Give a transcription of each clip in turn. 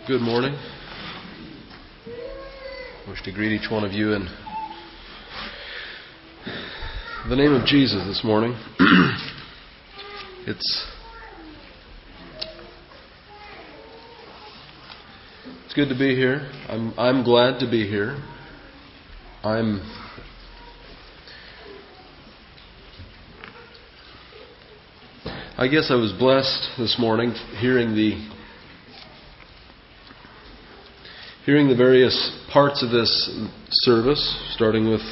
Good morning. I wish to greet each one of you in the name of Jesus this morning. It's good to be here. I'm glad to be here. I guess I was blessed this morning hearing the various parts of this service, starting with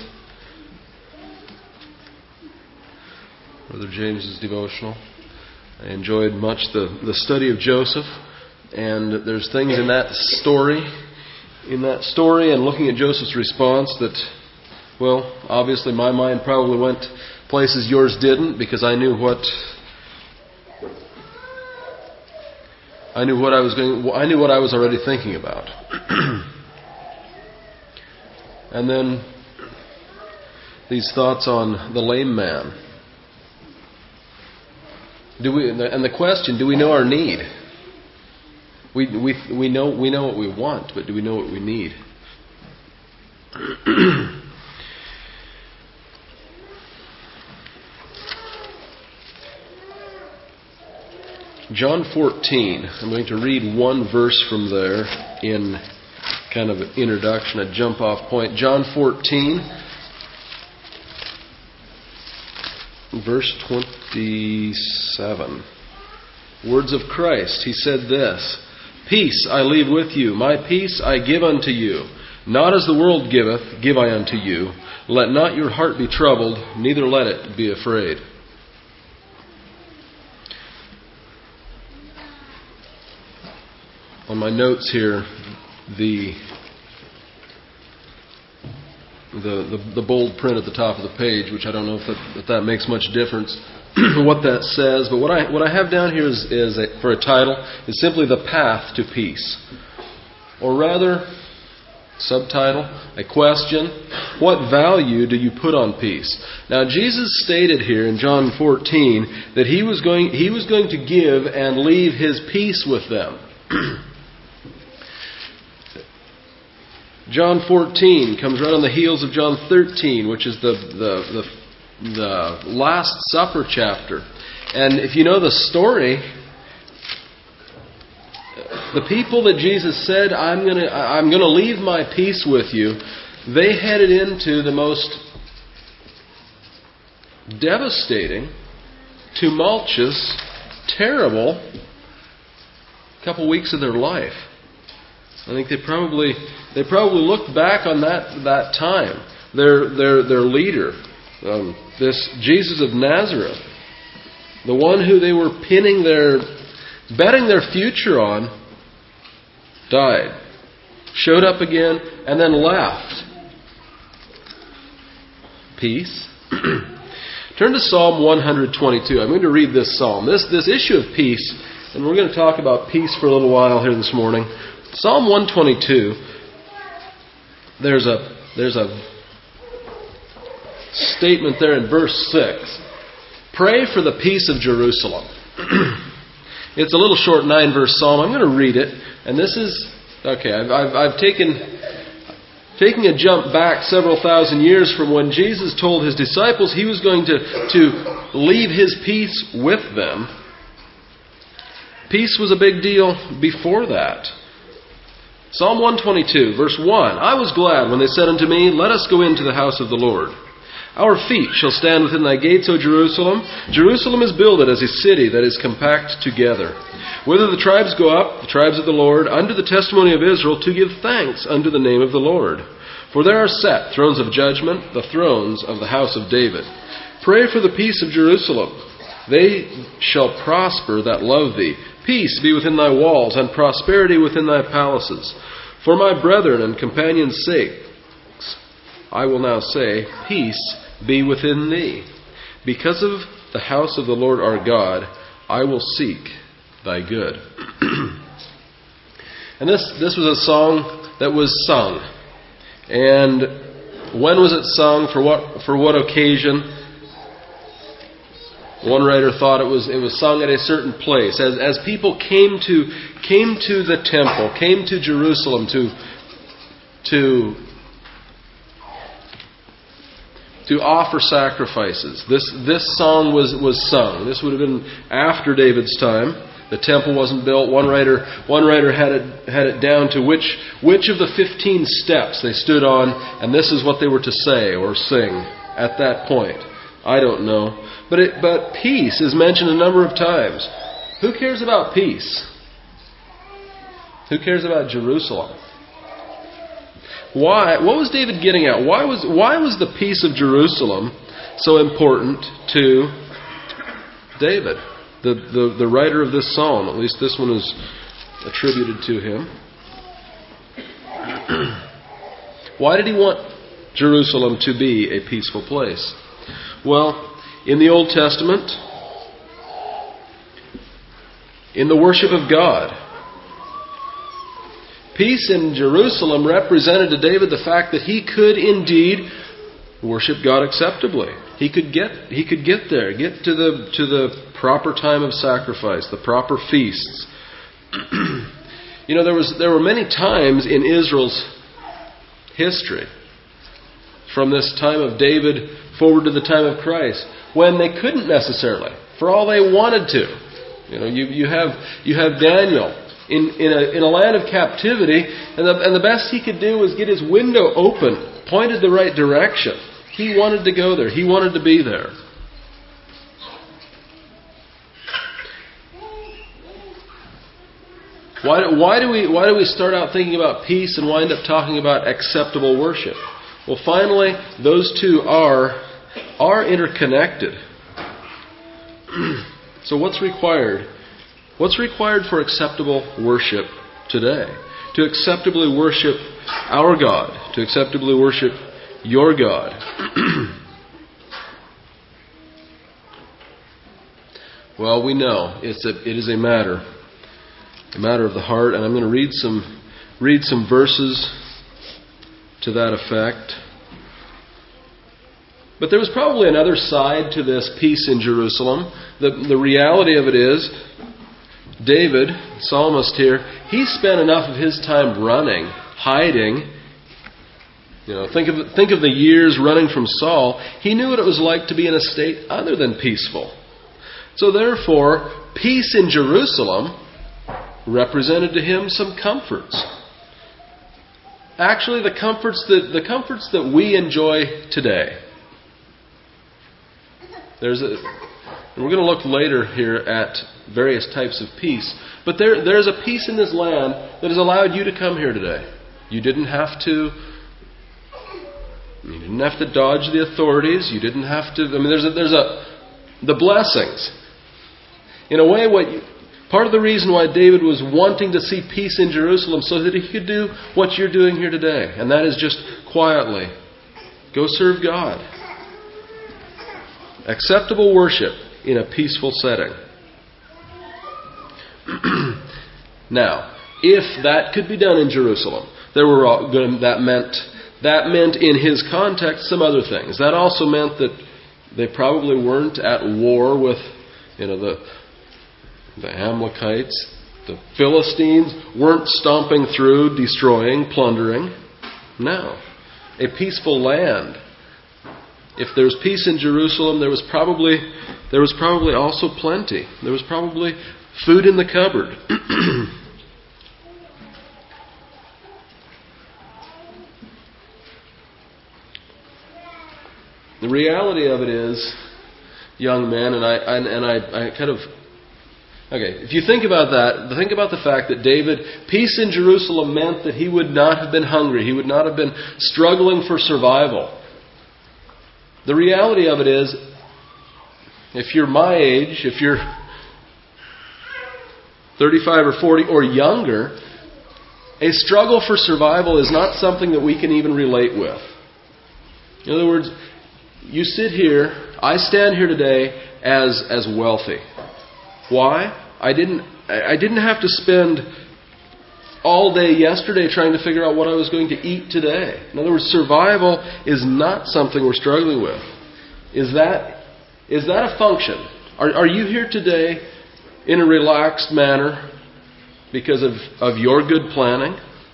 Brother James's devotional. I enjoyed much the study of Joseph, and there's things in that story, and looking at Joseph's response that, well, obviously my mind probably went places yours didn't, because I knew what I was already thinking about. And then these thoughts on the lame man. And the question, do we know our need? We know what we want, but do we know what we need? John 14. I'm going to read one verse from there in kind of an introduction, a jump-off point. John 14, verse 27. Words of Christ. He said this, "Peace I leave with you, my peace I give unto you. Not as the world giveth, give I unto you. Let not your heart be troubled, neither let it be afraid." On my notes here, the bold print at the top of the page, which I don't know if that makes much difference, what that says. But what I have down here is for a title is simply "The Path to Peace," or rather, subtitle, a question: what value do you put on peace? Now, Jesus stated here in John 14 that He was going to give and leave His peace with them. John 14 comes right on the heels of John 13, which is the Last Supper chapter. And if you know the story, the people that Jesus said, I'm going to leave my peace with you, they headed into the most devastating, tumultuous, terrible couple weeks of their life. I think they probably looked back on that time. Their leader, this Jesus of Nazareth, the one who they were betting their future on, died, showed up again, and then left. Peace. Turn to Psalm 122. I'm going to read this psalm. This issue of peace, and we're going to talk about peace for a little while here this morning. Psalm 122, there's a statement there in verse 6. Pray for the peace of Jerusalem. It's a little short 9-verse psalm. I'm going to read it. And this is, okay, I've taken a jump back several thousand years from when Jesus told His disciples He was going to leave His peace with them. Peace was a big deal before that. Psalm 122, verse 1. I was glad when they said unto me, let us go into the house of the Lord. Our feet shall stand within thy gates, O Jerusalem. Jerusalem is builded as a city that is compact together. Whither the tribes go up, the tribes of the Lord, unto the testimony of Israel, to give thanks unto the name of the Lord. For there are set thrones of judgment, the thrones of the house of David. Pray for the peace of Jerusalem. They shall prosper that love thee. Peace be within thy walls, and prosperity within thy palaces. For my brethren and companions' sakes, I will now say, peace be within thee. Because of the house of the Lord our God, I will seek thy good. And this was a song that was sung. And when was it sung? For what occasion? One writer thought it was sung at a certain place. As people came to the temple, came to Jerusalem to offer sacrifices, this song was sung. This would have been after David's time. The temple wasn't built. One writer had it down to which of the 15 steps they stood on, and this is what they were to say or sing at that point. I don't know. But peace is mentioned a number of times. Who cares about peace? Who cares about Jerusalem? Why? What was David getting at? Why was the peace of Jerusalem so important to David, the writer of this psalm? At least this one is attributed to him. Why did he want Jerusalem to be a peaceful place? Well, in the Old Testament, in the worship of God, peace in Jerusalem represented to David the fact that he could indeed worship God acceptably. He could get there, get to the proper time of sacrifice, the proper feasts. There were many times in Israel's history, from this time of David forward to the time of Christ, when they couldn't necessarily, for all they wanted to. You have Daniel in a land of captivity, and the best he could do was get his window open, pointed the right direction. He wanted to go there. He wanted to be there. Why do we start out thinking about peace and wind up talking about acceptable worship? Well, finally, those two are interconnected. So what's required? What's required for acceptable worship today? To acceptably worship our God. To acceptably worship your God. Well, we know it is a matter of the heart, and I'm going to read some verses to that effect. But there was probably another side to this peace in Jerusalem. The reality of it is, David, psalmist here, he spent enough of his time running, hiding. Think of the years running from Saul. He knew what it was like to be in a state other than peaceful. So therefore, peace in Jerusalem represented to him some comforts. Actually, the comforts that we enjoy today. We're going to look later here at various types of peace. But there's a peace in this land that has allowed you to come here today. You didn't have to dodge the authorities. You didn't have to. The blessings. In a way, part of the reason why David was wanting to see peace in Jerusalem, so that he could do what you're doing here today, and that is just quietly go serve God. Acceptable worship in a peaceful setting. Now, if that could be done in Jerusalem, that meant in his context some other things. That also meant that they probably weren't at war with the Amalekites. The Philistines weren't stomping through, destroying, plundering. No. A peaceful land. If there's peace in Jerusalem, there was probably also plenty. There was probably food in the cupboard. The reality of it is, young men, and I kind of... Okay, if you think about that, think about the fact that David, peace in Jerusalem meant that he would not have been hungry. He would not have been struggling for survival. The reality of it is, if you're my age, if you're 35 or 40 or younger, a struggle for survival is not something that we can even relate with. In other words, you sit here, I stand here today as wealthy. Why? I didn't have to spend all day yesterday trying to figure out what I was going to eat today. In other words, survival is not something we're struggling with. Is that a function? Are you here today in a relaxed manner because of your good planning?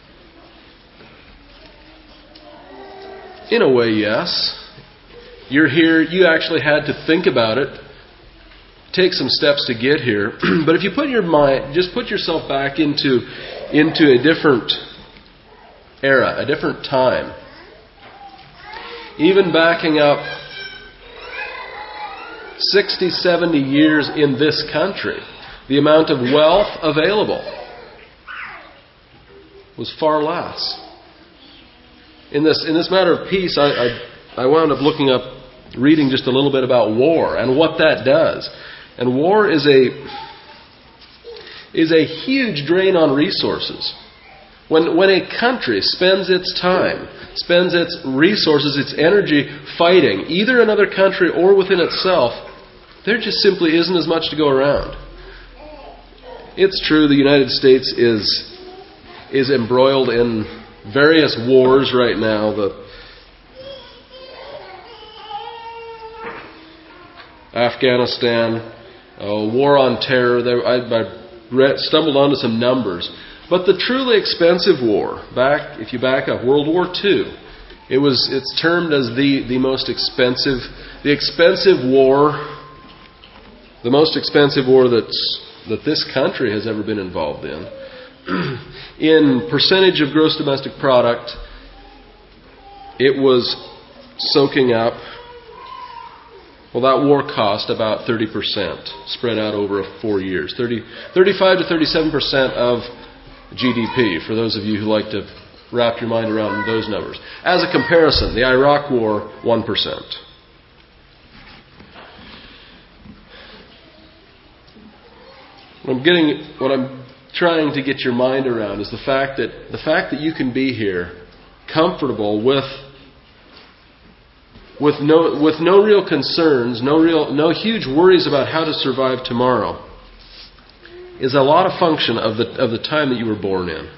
In a way, yes. You're here, you actually had to think about it, take some steps to get here. But if you put your mind, just put yourself back into a different era, a different time. Even backing up 60, 70 years in this country, the amount of wealth available was far less. In this matter of peace, I wound up reading just a little bit about war and what that does. And war is a huge drain on resources. When a country spends its time, spends its resources, its energy fighting, either another country or within itself, there just simply isn't as much to go around. It's true the United States is embroiled in various wars right now. The Afghanistan, war on terror. I stumbled onto some numbers. But the truly expensive war, if you back up, World War II, it's termed as the most expensive, the most expensive war that this country has ever been involved in. In percentage of gross domestic product, it was soaking up, well, that war cost about 30%, spread out over 4 years. 35 to 37% of GDP, for those of you who like to wrap your mind around those numbers. As a comparison, the Iraq War, 1%. What I'm trying to get your mind around is the fact that you can be here comfortable with no real concerns, no huge worries about how to survive tomorrow, is a lot of function of the time that you were born in.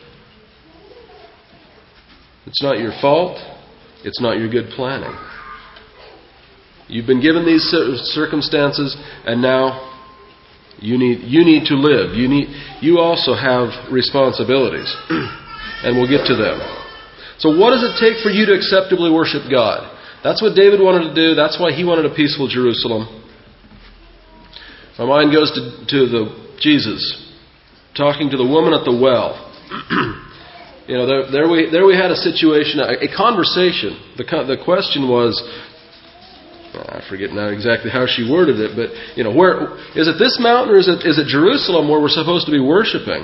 It's not your fault. It's not your good planning. You've been given these circumstances, and now you need to live. You also have responsibilities, and we'll get to them. So what does it take for you to acceptably worship God? That's what David wanted to do. That's why he wanted a peaceful Jerusalem. My mind goes to Jesus talking to the woman at the well. There we had a situation, a conversation. The question was, I forget now exactly how she worded it, but where is it? This mountain, or is it Jerusalem where we're supposed to be worshiping?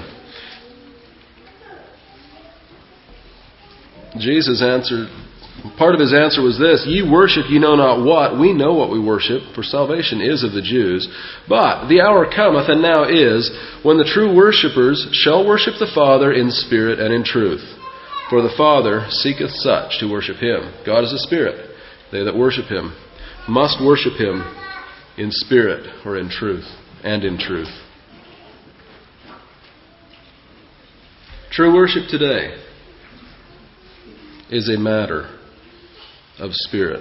Jesus answered. Part of his answer was this: "Ye worship ye know not what. We know what we worship, for salvation is of the Jews. But the hour cometh, and now is, when the true worshippers shall worship the Father in spirit and in truth. For the Father seeketh such to worship him. God is a spirit. They that worship him must worship him in spirit," or in truth, and in truth. True worship today is a matter of spirit.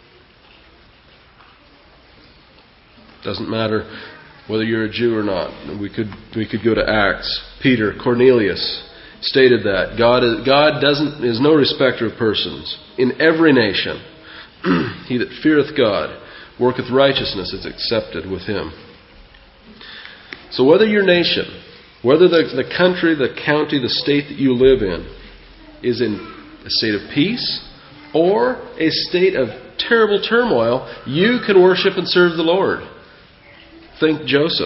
Doesn't matter whether you're a Jew or not. We could go to Acts. Peter, Cornelius stated that God is no respecter of persons. In every nation, he that feareth God worketh righteousness is accepted with him. So whether your nation, whether the country, the county, the state that you live in is in a state of peace or a state of terrible turmoil, you can worship and serve the Lord. Think Joseph.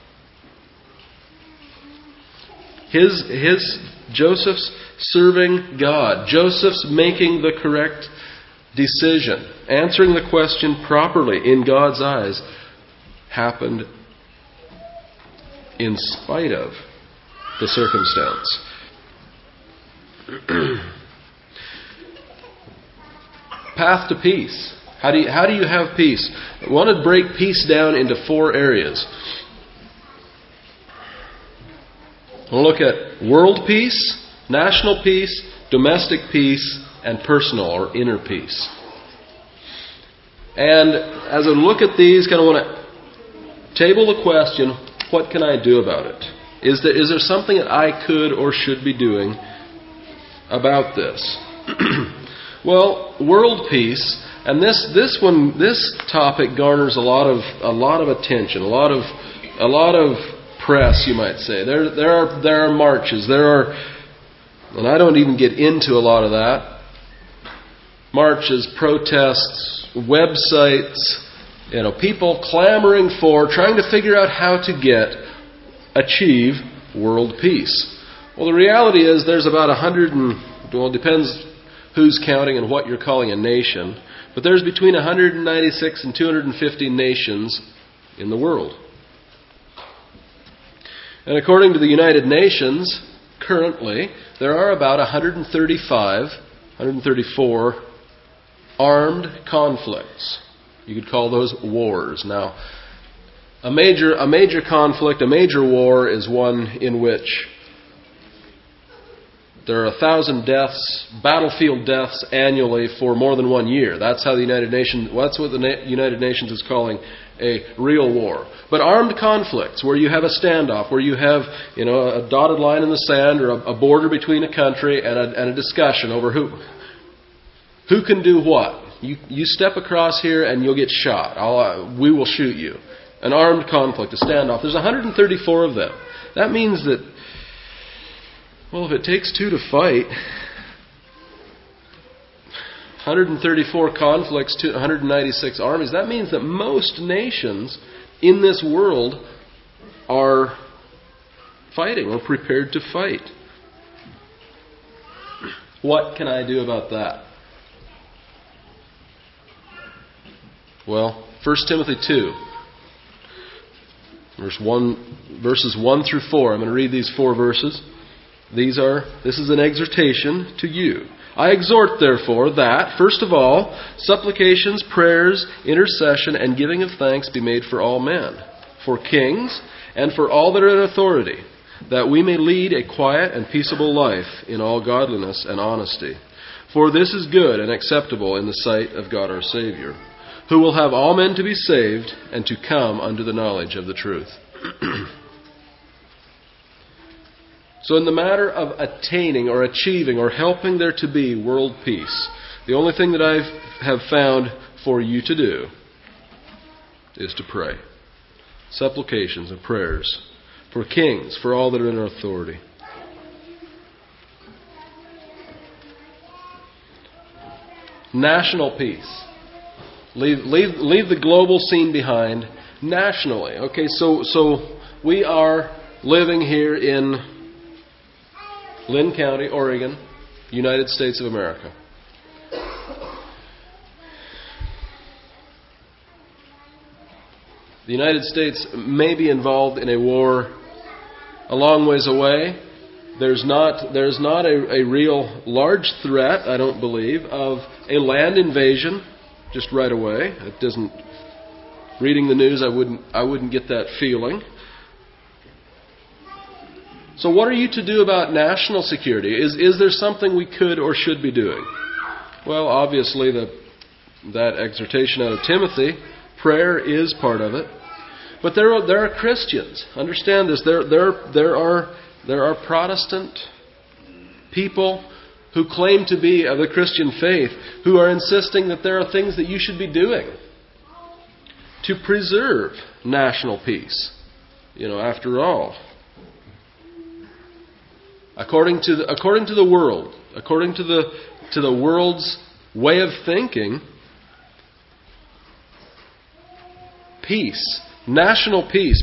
Joseph's serving God. Joseph's making the correct decision, answering the question properly in God's eyes, happened in spite of the circumstance. Path to peace. How do you have peace? I want to break peace down into 4 areas. We'll look at world peace, national peace, domestic peace, and personal or inner peace. And as I look at these, kind of want to table the question, what can I do about it? Is there something that I could or should be doing about this? Well, world peace, and this topic garners a lot of attention, a lot of press, you might say. There are marches, and I don't even get into a lot of that. Marches, protests, websites, people clamoring for, trying to figure out how to achieve world peace. Well, the reality is there's about it depends who's counting and what you're calling a nation, but there's between 196 and 250 nations in the world. And according to the United Nations, currently, there are about 134 armed conflicts. You could call those wars. Now, a major conflict, a major war is one in which there are 1,000 deaths, battlefield deaths annually for more than 1 year. That's how that's what the United Nations is calling a real war. But armed conflicts, where you have a standoff, where you have a dotted line in the sand or a border between a country and a discussion over who can do what. You step across here and you'll get shot. We will shoot you. An armed conflict, a standoff. There's 134 of them. That means that, if it takes two to fight, 134 conflicts to 196 armies, that means that most nations in this world are fighting or prepared to fight. What can I do about that? Well, 1 Timothy 2, verses 1 through 4. I'm going to read these 4 verses. This is an exhortation to you. I exhort, therefore, that, first of all, supplications, prayers, intercession, and giving of thanks be made for all men, for kings, and for all that are in authority, that we may lead a quiet and peaceable life in all godliness and honesty. For this is good and acceptable in the sight of God our Savior, who will have all men to be saved and to come unto the knowledge of the truth. So in the matter of attaining or achieving or helping there to be world peace, the only thing that I have found for you to do is to pray. Supplications and prayers for kings, for all that are in authority. National peace. Leave the global scene behind. Nationally. Okay, so we are living here in Lynn County, Oregon, United States of America. The United States may be involved in a war a long ways away. There's not a real large threat, I don't believe, of a land invasion just right away. It doesn't. Reading the news, I wouldn't get that feeling. So what are you to do about national security? Is there something we could or should be doing? Well, obviously that exhortation out of Timothy, prayer is part of it. But there are Christians. Understand this. There are Protestant people who claim to be of the Christian faith who are insisting that there are things that you should be doing to preserve national peace. After all, according to the world, according to the world's way of thinking, peace, national peace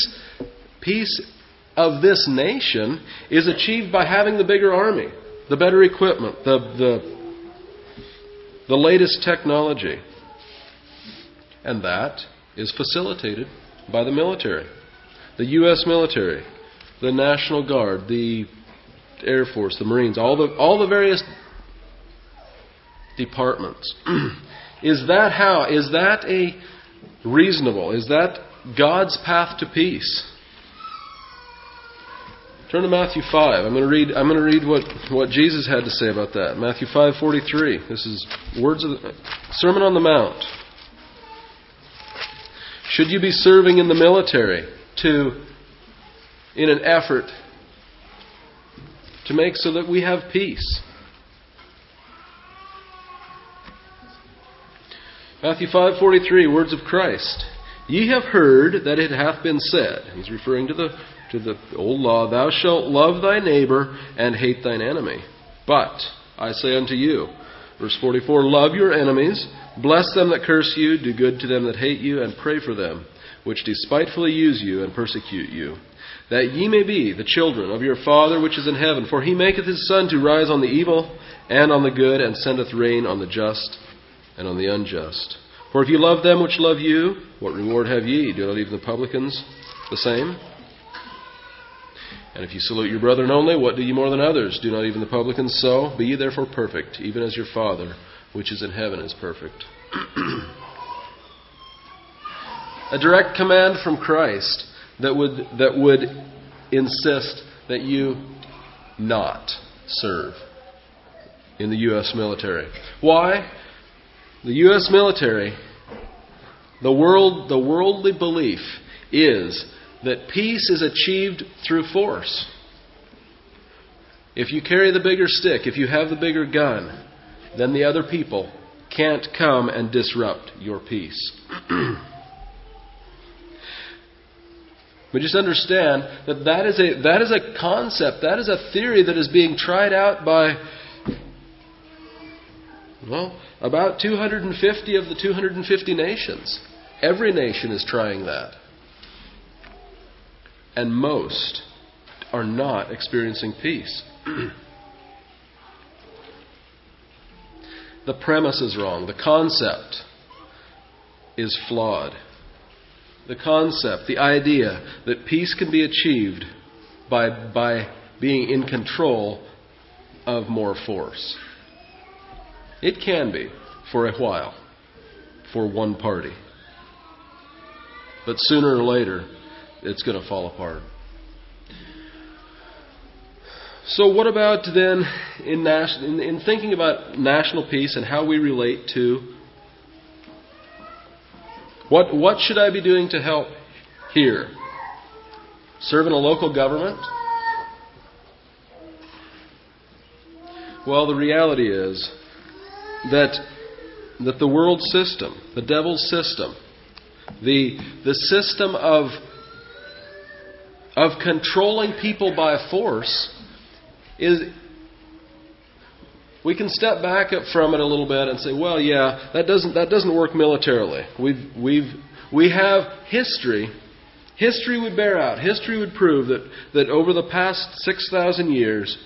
of this nation is achieved by having the bigger army, the better equipment, the latest technology. And that is facilitated by the military, the U.S. military, the National Guard, the Air Force, the Marines, all the various departments. Is that reasonable? Is that God's path to peace? Turn to Matthew 5. I'm going to read what Jesus had to say about that. Matthew 5:43. This is words of the Sermon on the Mount. Should you be serving in the military in an effort to make so that we have peace? Matthew 5:43, words of Christ. Ye have heard that it hath been said. He's referring to the old law. Thou shalt love thy neighbor and hate thine enemy. But I say unto you, verse 44, love your enemies, bless them that curse you, do good to them that hate you, and pray for them which despitefully use you and persecute you, that ye may be the children of your Father which is in heaven. For he maketh his sun to rise on the evil and on the good, and sendeth rain on the just and on the unjust. For if you love them which love you, what reward have ye? Do not even the publicans the same? And if you salute your brethren only, what do ye more than others? Do not even the publicans so? Be ye therefore perfect, even as your Father which is in heaven is perfect. A direct command from Christ that would insist that you not serve in the U.S. military. Why? The U.S. military, the worldly belief is that peace is achieved through force. If you carry the bigger stick, if you have the bigger gun, then the other people can't come and disrupt your peace. But just understand that is a concept, that is a theory that is being tried out by, about 250 of the 250 nations. Every nation is trying that. And most are not experiencing peace. The premise is wrong. The concept is flawed. The concept, the idea that peace can be achieved by being in control of more force. It can be for a while, for one party. But sooner or later, it's going to fall apart. So what about then in thinking about national peace and how we relate to what should I be doing to help here? Serve in a local government? Well, the reality is that the world system, the devil's system, the system of controlling people by force is, we can step back from it a little bit and say, well, yeah, that doesn't work militarily. We have history. History would bear out. History would prove that over the past 6,000 years,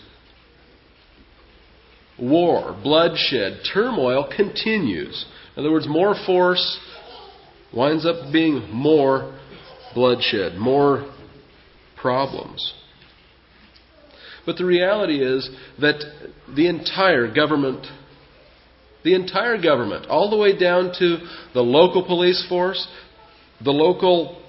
war, bloodshed, turmoil continues. In other words, more force winds up being more bloodshed, more problems. But the reality is that the entire government, all the way down to the local police force, the local,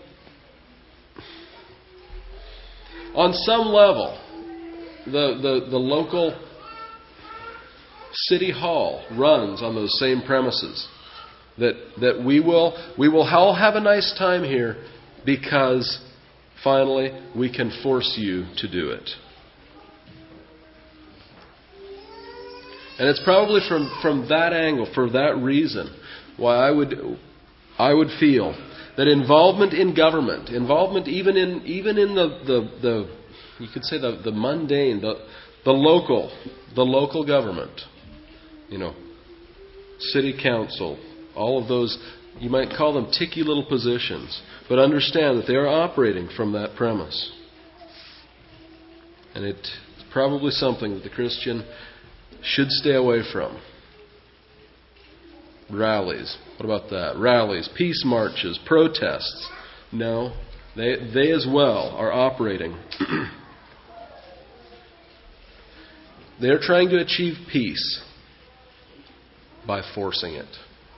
on some level, the local city hall runs on those same premises. That we will all have a nice time here because finally we can force you to do it. And it's probably from that angle, for that reason, why I would feel that involvement in government, involvement even in the you could say the mundane, the local government, city council, all of those, you might call them ticky little positions, but understand that they are operating from that premise. And it's probably something that the Christian should stay away from. Rallies. What about that? Rallies, peace marches, protests. No, they as well are operating. They're trying to achieve peace by forcing it.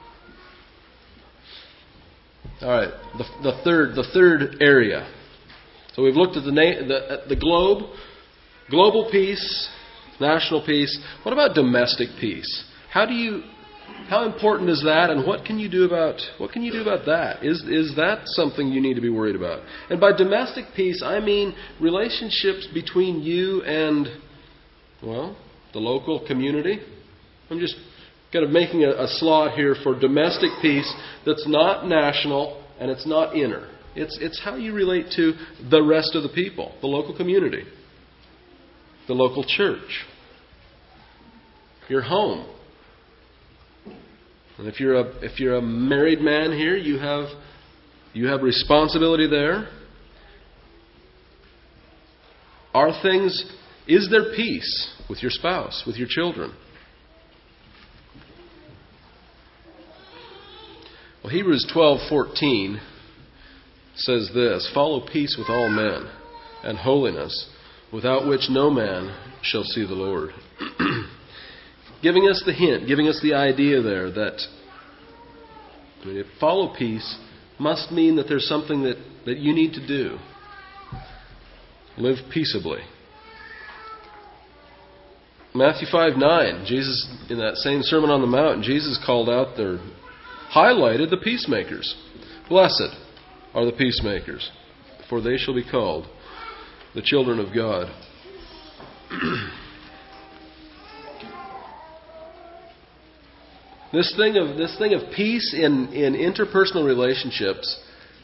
All right, the third area. So we've looked at the globe, global peace, national peace. What about domestic peace? How do you How important is that, and what can you do about that? Is that something you need to be worried about? And by domestic peace, I mean relationships between you and, well, the local community. I'm just kind of making a slot here for domestic peace that's not national and it's not inner. It's how you relate to the rest of the people, the local community, the local church, your home. And if you're a married man here, you have responsibility there. Is there peace with your spouse, with your children? Well, Hebrews 12:14 says this, "Follow peace with all men and holiness, without which no man shall see the Lord." Giving us the hint, giving us the idea there that follow peace must mean that there's something that you need to do. Live peaceably. Matthew 5:9, Jesus, in that same Sermon on the Mount, Jesus highlighted the peacemakers. Blessed are the peacemakers, for they shall be called the children of God. This thing of peace in interpersonal relationships.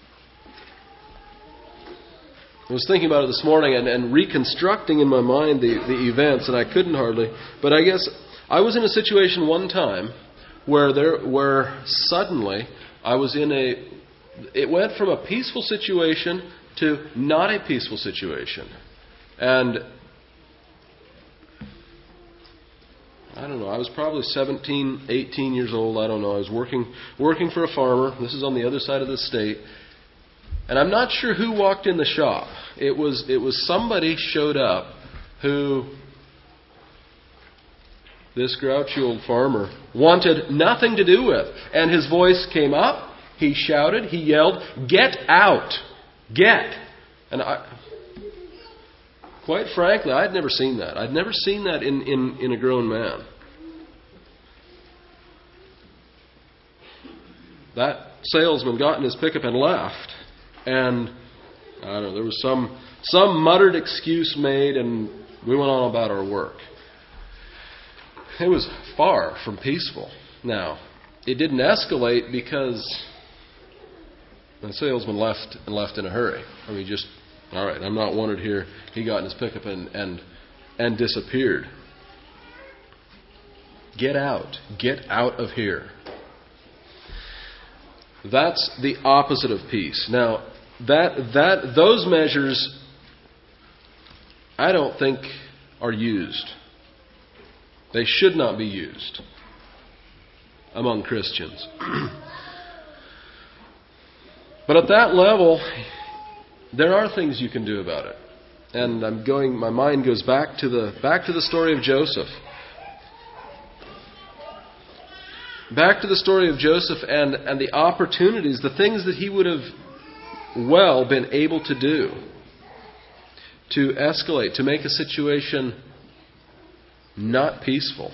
I was thinking about it this morning and reconstructing in my mind the events, and I couldn't hardly. But I guess I was in a situation one time where suddenly I was it went from a peaceful situation to not a peaceful situation. And I don't know, I was probably 17, 18 years old, I don't know. I was working for a farmer. This is on the other side of the state. And I'm not sure who walked in the shop. It was somebody showed up who this grouchy old farmer wanted nothing to do with. And his voice came up, he shouted, he yelled, "Get out! Get!" And quite frankly, I'd never seen that. I'd never seen that in a grown man. That salesman got in his pickup and left. And I don't know, there was some muttered excuse made, and we went on about our work. It was far from peaceful. Now, it didn't escalate because the salesman left in a hurry. I mean, just, all right, I'm not wanted here. He got in his pickup and disappeared. Get out. Get out of here. That's the opposite of peace. Now, those measures, I don't think are used. They should not be used among Christians. But at that level, there are things you can do about it. And my mind goes back to the story of Joseph. Back to the story of Joseph and the opportunities, the things that he would have well been able to do to escalate, to make a situation not peaceful.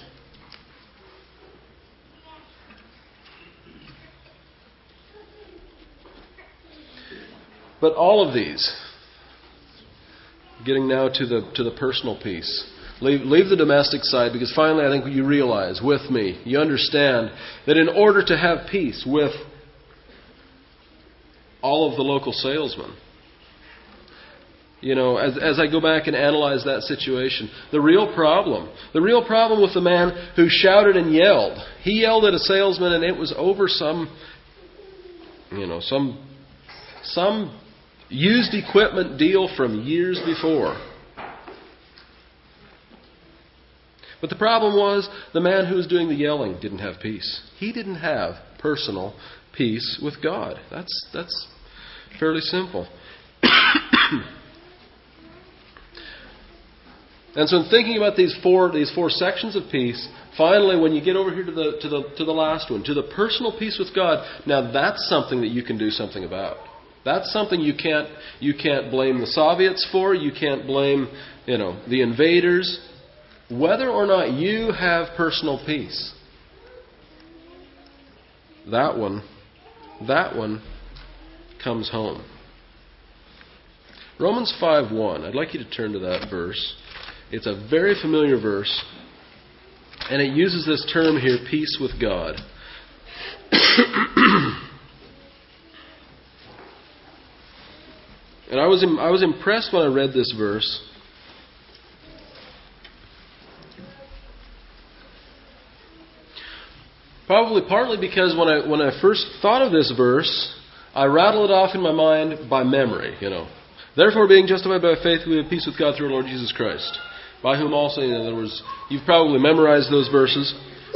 But all of these, getting now to the personal piece, leave the domestic side, because finally I think you realize with me, you understand that in order to have peace with all of the local salesmen, as I go back and analyze that situation, the real problem with the man who shouted and yelled, he yelled at a salesman and it was over some used equipment deal from years before. But the problem was the man who was doing the yelling didn't have peace. He didn't have personal peace with God. That's fairly simple. And so in thinking about these four sections of peace, finally when you get over here to the last one, to the personal peace with God, now that's something that you can do something about. That's something you can't blame the Soviets for, you can't blame, the invaders. Whether or not you have personal peace. that one comes home. Romans 5:1. I'd like you to turn to that verse. It's a very familiar verse, and it uses this term here, peace with God. And I was impressed when I read this verse. Probably partly because when I first thought of this verse, I rattled it off in my mind by memory, Therefore, being justified by faith, we have peace with God through our Lord Jesus Christ, by whom also, in other words, you've probably memorized those verses.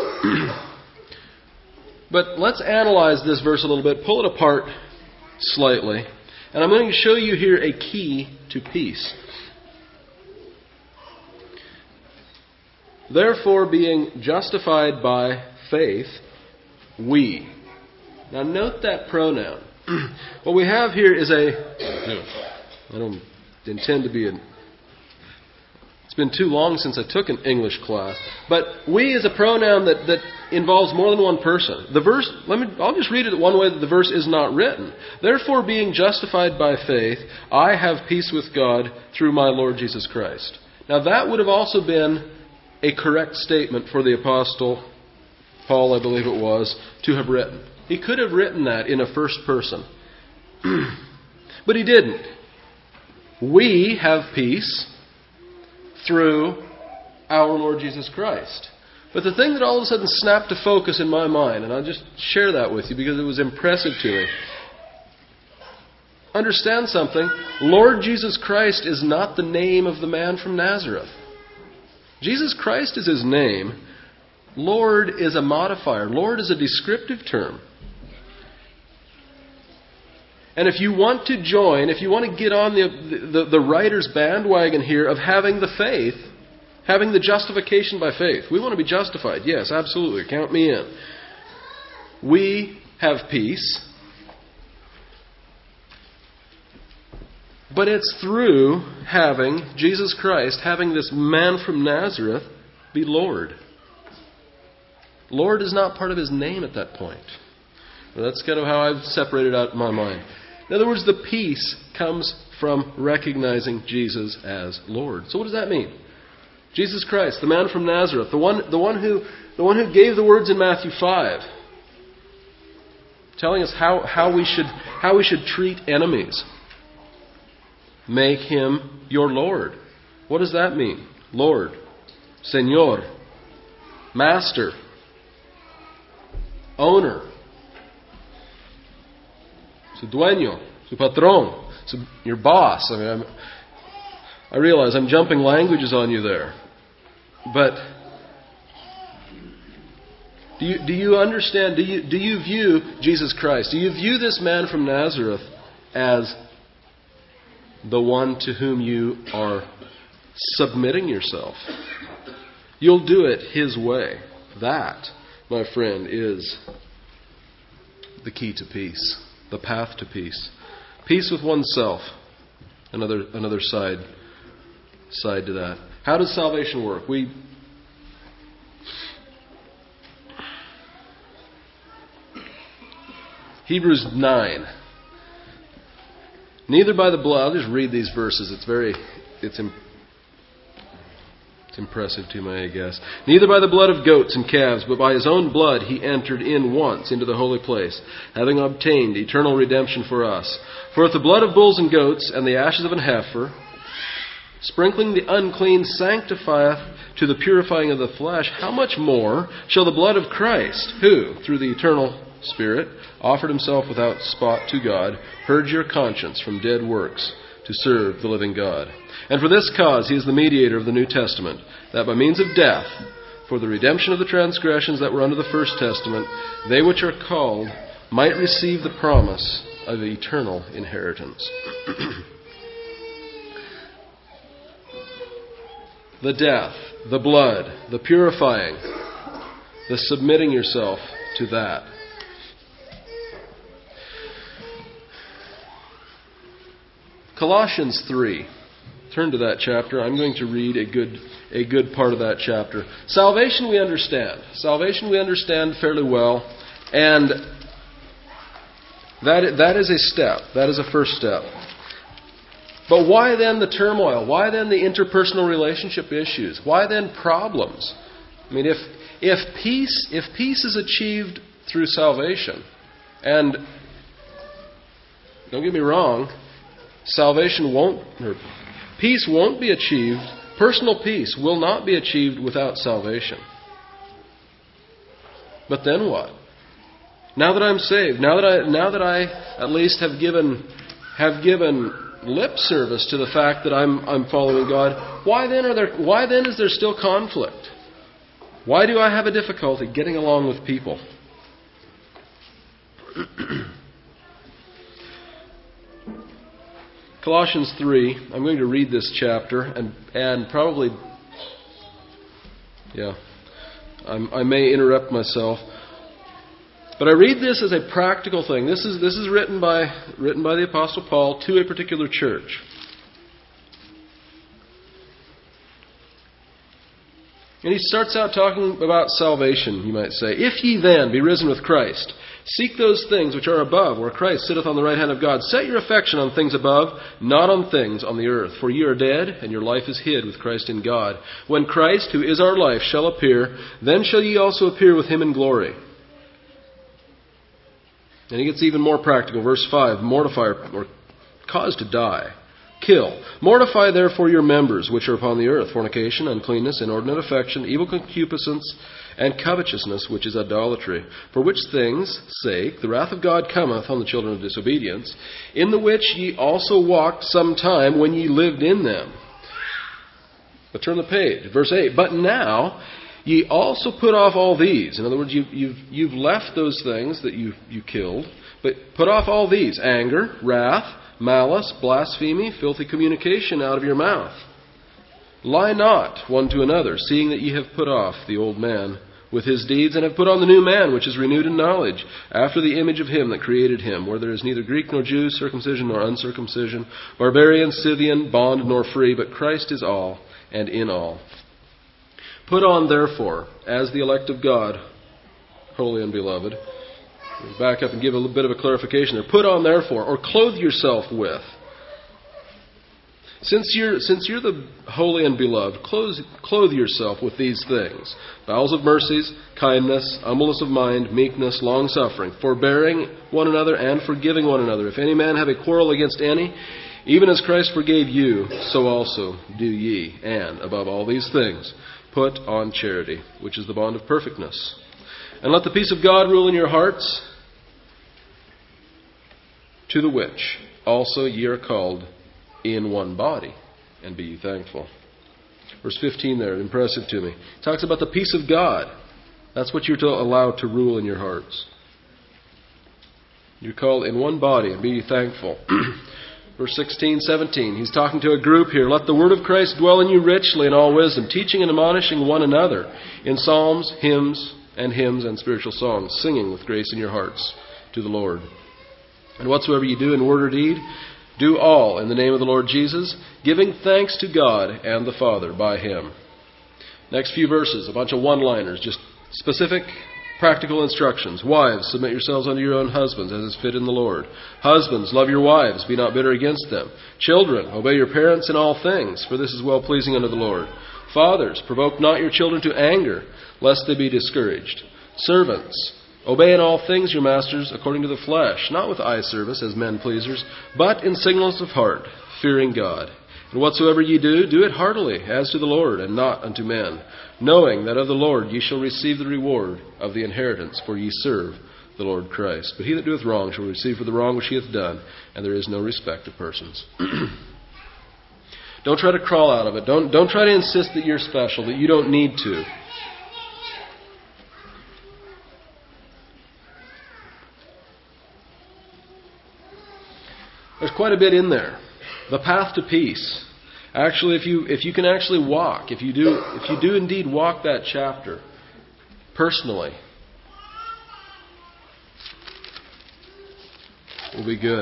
But let's analyze this verse a little bit, pull it apart slightly, and I'm going to show you here a key to peace. Therefore, being justified by faith, we. Now note that pronoun. What we have here is I don't intend to be it's been too long since I took an English class, but we is a pronoun that involves more than one person. The verse, I'll just read it one way that the verse is not written. Therefore, being justified by faith, I have peace with God through my Lord Jesus Christ. Now that would have also been a correct statement for the Apostle Paul, I believe it was, to have written. He could have written that in a first person. But he didn't. We have peace through our Lord Jesus Christ. But the thing that all of a sudden snapped to focus in my mind, and I'll just share that with you because it was impressive to me. Understand something. Lord Jesus Christ is not the name of the man from Nazareth. Jesus Christ is his name. Lord is a modifier. Lord is a descriptive term. And if you want to join, if you want to get on the writer's bandwagon here of having the faith, having the justification by faith, we want to be justified. Yes, absolutely. Count me in. We have peace. But it's through having Jesus Christ, having this man from Nazareth be Lord. Lord is not part of his name at that point. Well, that's kind of how I've separated out in my mind. In other words, the peace comes from recognizing Jesus as Lord. So what does that mean? Jesus Christ, the man from Nazareth, the one who gave the words in Matthew 5, telling us how we should treat enemies. Make him your Lord. What does that mean? Lord, Señor, Master, Owner, su dueño, su patrón, your boss. I realize I'm jumping languages on you there. But do you understand, do you view Jesus Christ, do you view this man from Nazareth as the one to whom you are submitting yourself? You'll do it his way. That, my friend, is the key to peace, the path to peace. Peace with oneself. Another side to that. How does salvation work? Hebrews 9. Neither by the blood. I'll just read these verses. It's impressive to me, I guess. Neither by the blood of goats and calves, but by his own blood he entered in once into the holy place, having obtained eternal redemption for us. For if the blood of bulls and goats and the ashes of an heifer, sprinkling the unclean, sanctifieth to the purifying of the flesh, how much more shall the blood of Christ, who, through the eternal Spirit, offered himself without spot to God, purge your conscience from dead works to serve the living God? And for this cause he is the mediator of the New Testament, that by means of death, for the redemption of the transgressions that were under the first testament, they which are called might receive the promise of eternal inheritance. The death, the blood, the purifying, the submitting yourself to that. Colossians 3. Turn to that chapter. I'm going to read a good part of that chapter. Salvation we understand. Salvation we understand fairly well. And That is a step. That is a first step. But why then the turmoil? Why then the interpersonal relationship issues? Why then problems? I mean, if peace is achieved through salvation, and don't get me wrong, peace won't be achieved. Personal peace will not be achieved without salvation. But then what? Now that I'm saved, now that I at least have given lip service to the fact that I'm following God, why then is there still conflict? Why do I have a difficulty getting along with people? Colossians 3, I'm going to read this chapter and probably I may interrupt myself. But I read this as a practical thing. This is written by the Apostle Paul to a particular church. And he starts out talking about salvation, you might say. If ye then be risen with Christ, seek those things which are above, where Christ sitteth on the right hand of God. Set your affection on things above, not on things on the earth. For ye are dead, and your life is hid with Christ in God. When Christ, who is our life, shall appear, then shall ye also appear with him in glory. And he gets even more practical. Verse 5, mortify or cause to die. Kill. Mortify therefore your members which are upon the earth, fornication, uncleanness, inordinate affection, evil concupiscence, and covetousness, which is idolatry. For which things' sake the wrath of God cometh on the children of disobedience, in the which ye also walked some time when ye lived in them. But turn the page. Verse 8, but now ye also put off all these. In other words, you've left those things that you killed, but put off all these: anger, wrath, malice, blasphemy, filthy communication out of your mouth. Lie not one to another, seeing that ye have put off the old man with his deeds, and have put on the new man, which is renewed in knowledge, after the image of him that created him, where there is neither Greek nor Jew, circumcision nor uncircumcision, barbarian, Scythian, bond nor free, but Christ is all and in all. Put on, therefore, as the elect of God, holy and beloved. Back up and give a little bit of a clarification there. Put on, therefore, or clothe yourself with. Since you're the holy and beloved, clothe yourself with these things: bowels of mercies, kindness, humbleness of mind, meekness, long-suffering, forbearing one another and forgiving one another. If any man have a quarrel against any, even as Christ forgave you, so also do ye. And, above all these things, put on charity, which is the bond of perfectness. And let the peace of God rule in your hearts, to the which also ye are called in one body, and be ye thankful. Verse 15 there, impressive to me. It talks about the peace of God. That's what you're allowed to rule in your hearts. You're called in one body, and be ye thankful. Verse 16, 17, he's talking to a group here. Let the word of Christ dwell in you richly in all wisdom, teaching and admonishing one another in psalms, hymns, and spiritual songs, singing with grace in your hearts to the Lord. And whatsoever you do in word or deed, do all in the name of the Lord Jesus, giving thanks to God and the Father by Him. Next few verses, a bunch of one-liners, just specific practical instructions. Wives, submit yourselves unto your own husbands, as is fit in the Lord. Husbands, love your wives, be not bitter against them. Children, obey your parents in all things, for this is well-pleasing unto the Lord. Fathers, provoke not your children to anger, lest they be discouraged. Servants, obey in all things your masters according to the flesh, not with eye service as men pleasers, but in singleness of heart, fearing God. And whatsoever ye do, do it heartily, as to the Lord, and not unto men, knowing that of the Lord ye shall receive the reward of the inheritance, for ye serve the Lord Christ. But he that doeth wrong shall receive for the wrong which he hath done, and there is no respect of persons. Don't try to crawl out of it. Don't try to insist that you're special, that you don't need to. There's quite a bit in there. The path to peace. Actually, if you can actually walk, if you do indeed walk that chapter personally, will be good.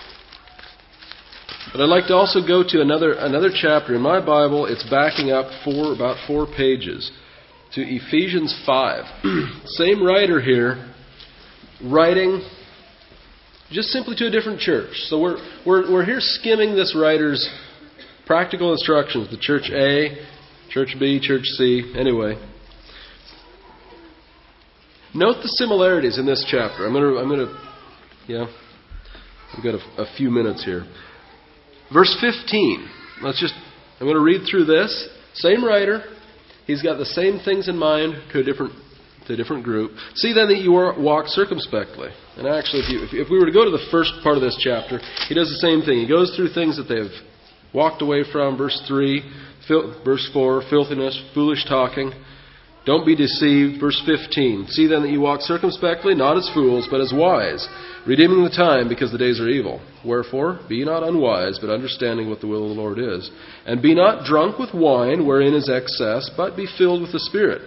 But I'd like to also go to another chapter in my Bible. It's backing up about 4 pages to Ephesians 5. Same writer here, writing just simply to a different church. So we're here skimming this writer's practical instructions. The church A, church B, church C. Anyway, note the similarities in this chapter. We've got a few minutes here. Verse 15. I'm going to read through this. Same writer. He's got the same things in mind to a different group. See then that you walk circumspectly. And actually, if we were to go to the first part of this chapter, he does the same thing. He goes through things that they've walked away from. Verse 3, verse 4, filthiness, foolish talking. Don't be deceived. Verse 15. See then that you walk circumspectly, not as fools, but as wise, redeeming the time, because the days are evil. Wherefore, be not unwise, but understanding what the will of the Lord is. And be not drunk with wine, wherein is excess, but be filled with the Spirit.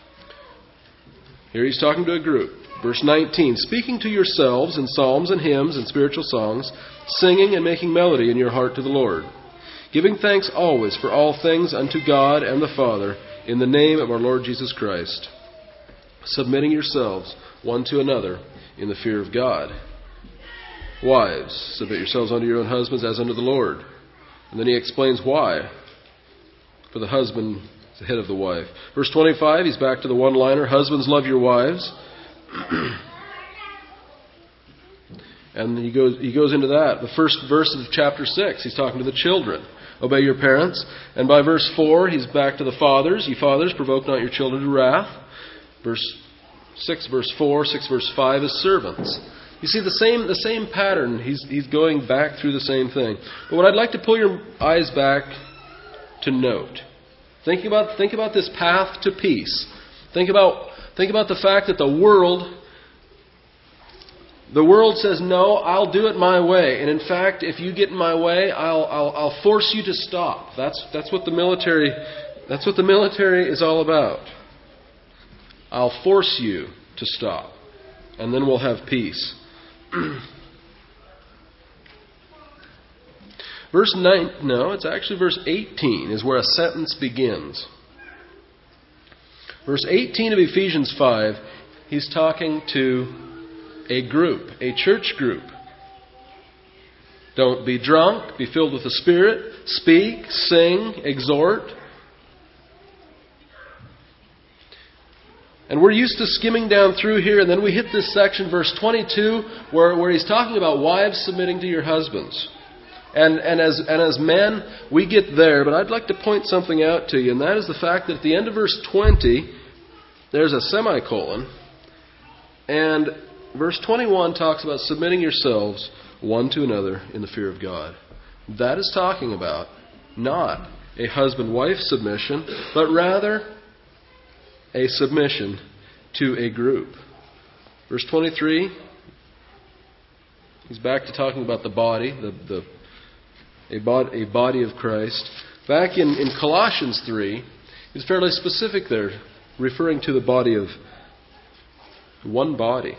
Here he's talking to a group. Verse 19. Speaking to yourselves in psalms and hymns and spiritual songs, singing and making melody in your heart to the Lord, giving thanks always for all things unto God and the Father, in the name of our Lord Jesus Christ, submitting yourselves one to another in the fear of God. Wives, submit yourselves unto your own husbands as unto the Lord. And then he explains why. For the husband is the head of the wife. Verse 25, he's back to the one-liner. Husbands, love your wives. And he goes into that. The first verse of chapter 6, he's talking to the children. Obey your parents. And by verse 4, he's back to the fathers. Ye fathers, provoke not your children to wrath. Verse 6, verse 4, 6, verse 5 is servants. You see the same pattern. He's going back through the same thing. But what I'd like to pull your eyes back to note. Think about this path to peace. Think about the fact that the world says, no, I'll do it my way. And in fact, if you get in my way, I'll force you to stop. That's what the military is all about. I'll force you to stop. And then we'll have peace. Verse 18 is where a sentence begins. Verse 18 of Ephesians 5, he's talking to a group, a church group. Don't be drunk, be filled with the Spirit, speak, sing, exhort. And we're used to skimming down through here, and then we hit this section, verse 22, where he's talking about wives submitting to your husbands. And as men, we get there, but I'd like to point something out to you, and that is the fact that at the end of verse 20, there's a semicolon, and verse 21 talks about submitting yourselves one to another in the fear of God. That is talking about not a husband-wife submission, but rather a submission to a group. Verse 23, he's back to talking about the body, a body of Christ. Back in Colossians 3, he's fairly specific there, referring to the body of one body.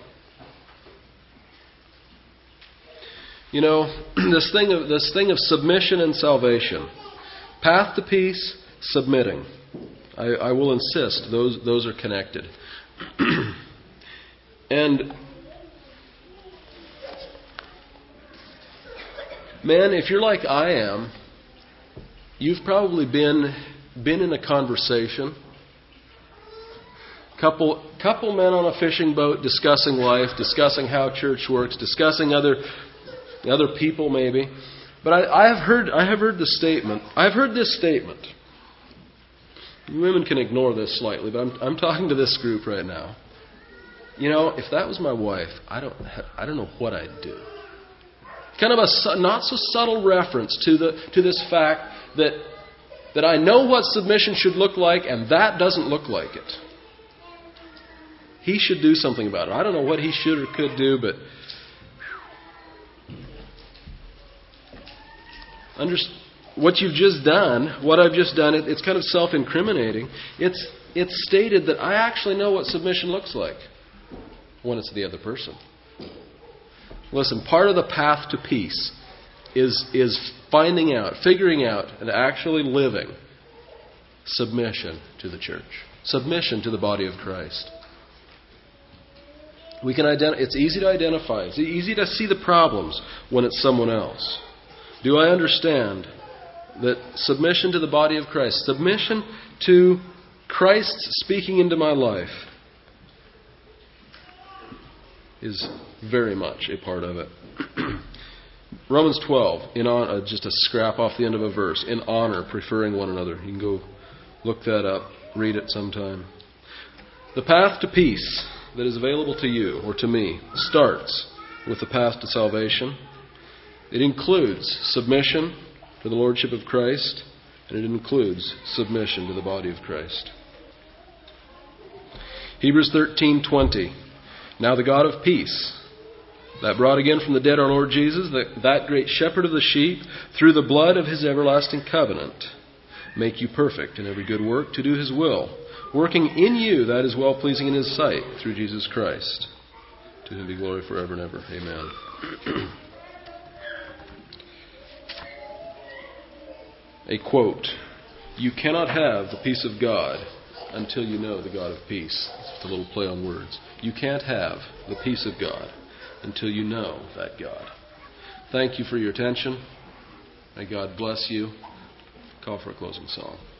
You know, this thing of submission and salvation, path to peace, submitting. I will insist those are connected. And man, if you're like I am, you've probably been in a conversation. Couple men on a fishing boat discussing life, discussing how church works, discussing other people maybe. But I have heard this statement. Women can ignore this slightly, but I'm talking to this group right now. You know, if that was my wife, I don't know what I'd do. Kind of a not so subtle reference to this fact that I know what submission should look like, and that doesn't look like it. He should do something about it. I don't know what he should or could do, but what I've just done, it's kind of self-incriminating. It's stated that I actually know what submission looks like when it's the other person. Listen, part of the path to peace is figuring out, and actually living submission to the church, submission to the body of Christ. It's easy to identify. It's easy to see the problems when it's someone else. Do I understand that submission to the body of Christ, submission to Christ speaking into my life, is very much a part of it. Romans 12, just a scrap off the end of a verse, in honor, preferring one another. You can go look that up, read it sometime. The path to peace that is available to you or to me starts with the path to salvation. It includes submission to the Lordship of Christ, and it includes submission to the body of Christ. Hebrews 13:20. Now the God of peace, that brought again from the dead our Lord Jesus, that great shepherd of the sheep, through the blood of his everlasting covenant, make you perfect in every good work to do his will, working in you that is well-pleasing in his sight, through Jesus Christ. To him be glory forever and ever. Amen. A quote, "You cannot have the peace of God until you know the God of peace." It's a little play on words. You can't have the peace of God until you know that God. Thank you for your attention. May God bless you. Call for a closing song.